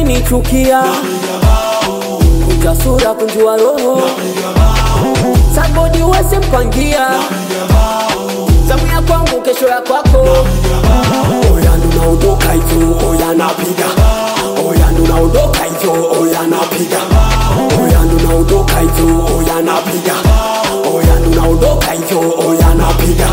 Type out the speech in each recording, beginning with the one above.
ukinichukia kunja sura kunjua roho Sagodi uweze mpangia zamu ya kwangu kesho ya kwako Oya nunaondoka hivyo oya napiga Oya nunaondoka hivyo oya napiga Oya nunaondoka hivyo oya napiga Oya nunaondoka hivyo oya napiga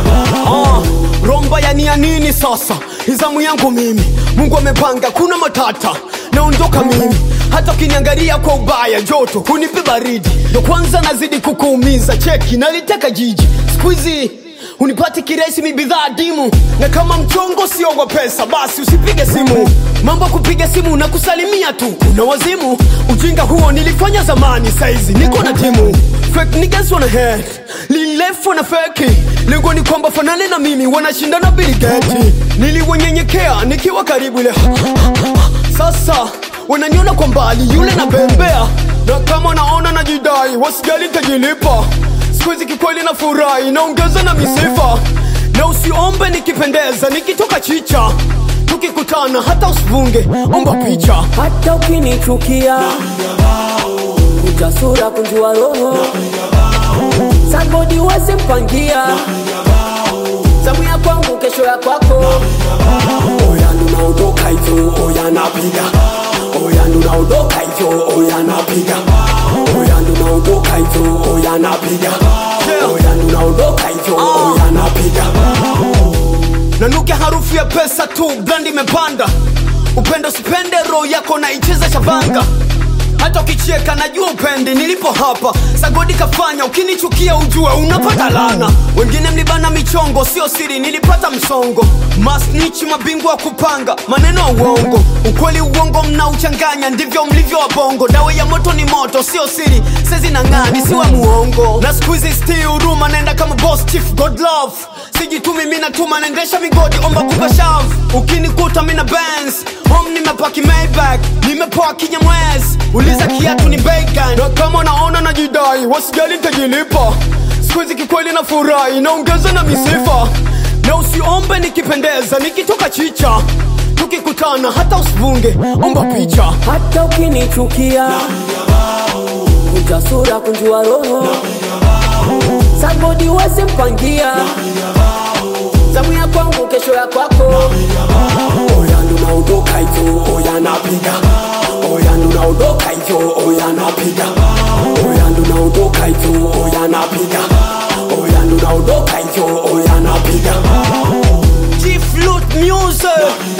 Romba ya nini sasa Hizamu yangu mimi Mungu amepanga kuna matata Naondoka mimi Hata ukiniangalia kwa ubaya joto Unipe baridi ndo kwanza nazidi kukuumiza Cheki naliteka jiji Squeezy unipati kiresi mibidhaa dimu Na kama mchongo sio wa pesa Basi usipige simu Mambo kupiga simu na kusalimia tu Una wazimu Ujinga huo nilifanya zamani Saizi niko na timu Fake niggas wanna head Lilef wana fake Lengo ni kwamba fanane na mimi Wanashindana biligeti Niliwanyenyekea nikiwa karibu ile Sasa wananiona kwa mbali Yule na bembea Na kama naona na jidai Wasijali tajilipa Sikuizi kikweli na furahi Naongeza na misifa Na usiombe nikipendeza Nikitoka chicha Tukikutana hata usivunge Omba picha Hata ukinichukia kunja sura kunjua roho Sagodi uweze mpangia zamu ya kwangu kesho ya kwako Oya nunaondoka hivyo oya napiga Oya nunaondoka hivyo oya napiga Oya nunaondoka hivyo oya napiga Oya nunaondoka hivyo oya napiga Nanukia harufu ya pesa tu Brand imepanda Upendo sipende roho yako na icheza chavanga Hata ukicheka najua upende nilipo hapa Sagodi kafanya ukinichukia ujue unapata lana Wengine mlibana michongo sio siri nilipata msongo Masnichi mabingwa kupanga maneno uongo Ukweli uongo mnauchanganya ndivyo mlivyo wabongo Dawa ya moto ni moto sio siri sezi na ngani siwa muongo Na squeezy still huruma naenda kama boss chief God love Sijitumi mina tuma naendesha migodi omba kupa shavu Ukinikuta mina Benz Home nimepaki Maybach Nimepoa Kinyamwezi Uliza kiatu ni bacon Na kama naona na jidai Wasijali tajilipa Sikuizi kikweli na furahi Naongeza na misifa Na usiombe nikipendeza Nikitoka chicha Tukikutana hata usivunge Omba picha Hata ukinichukia kunja sura kunjua roho Sagodi uweze mpangia zamu ya kwangu kesho ya kwako Oya nunaondoka hivyo oya napiga Oya nunaondoka hivyo oya napiga Oya nunaondoka hivyo oya napiga Oya nunaondoka hivyo oya napiga G-Flute Music